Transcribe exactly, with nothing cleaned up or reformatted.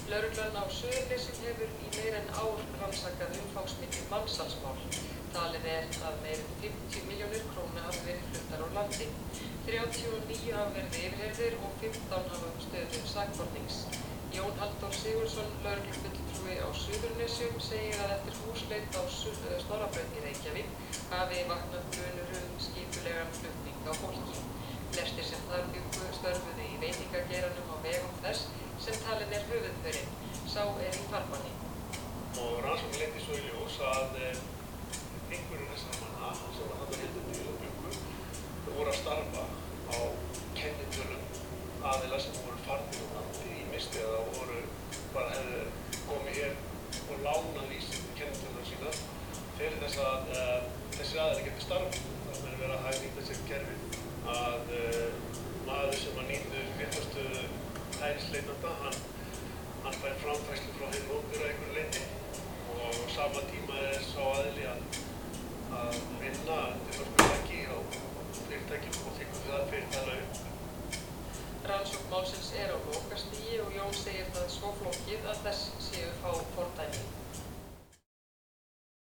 Lögreglan á Suðurnesjum hefur í meira en ár rannsakað umfangsmikið mansalsmál. Talið er að meira en fimmtíu milljónir króna hafi verið fluttar úr landi. þrjátíu og níu hafa verið yfirheyrðir og fimmtán hafa stöðu sakbornings. Jón Halldór Sigurðsson, lögreglufulltrúi á Suðurnesjum, segir að eftir húsleit á Snorrabraut í Reykjavík hafi vaknað grunur um skipulegan flutning á fólki. Flestir sem þar bjuggu störfuðu í veitingageiranum á vegum þess sem talinn er höfuðpaurinn. Sá er í farbanni. Og rannsókn leiddi svo í ljós að einhverjir þessara manna sem var þarna hérna til og bjuggu voru að starfa á kennitölum aðila sem voru farnir úr landi ýmist eða voru bara hefðu komið hér og lánað í sig kennitölunar sínar fyrir þess að uh, þessi aðili geti starfið. Það er verið að hagnýta sér kerfið að uh, maður sem að nýtu réttarstöðu hælisleitanda, hann, hann fær framfærslu frá hinu opinbera að einhverju leyti og á sama tíma er sá aðili að, að vinna undir hörkuþaki á fyrirtækjum og þykkur það fyrir það laun. Rannsókn málsins er á lokastigi og Jón segir það svo flókið að þess séu fá form